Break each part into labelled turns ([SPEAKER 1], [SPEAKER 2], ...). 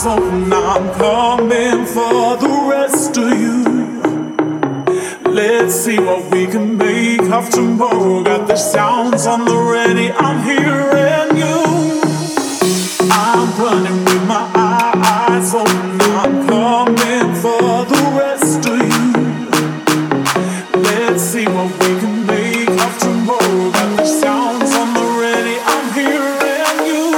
[SPEAKER 1] open, I'm coming for the rest of you. Let's see what we can make of tomorrow. Got the sounds on the ready, I'm hearing you. I'm running with my eyes open, I'm coming for the rest of you. Let's see what we can make of tomorrow. Got the sounds on the ready, I'm hearing you.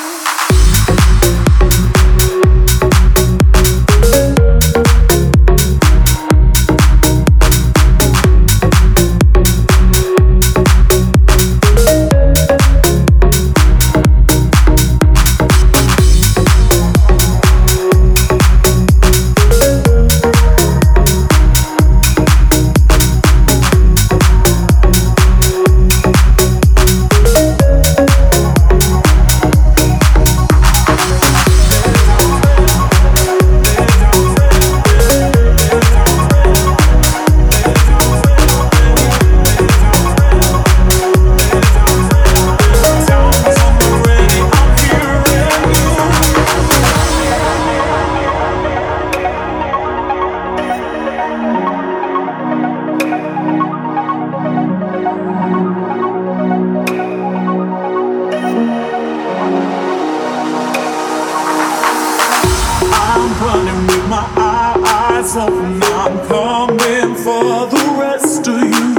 [SPEAKER 1] Running with my eyes open, I'm coming for the rest of you.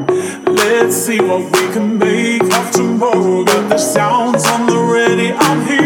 [SPEAKER 1] Let's see what we can make of tomorrow. Got the sounds on the ready, I'm here.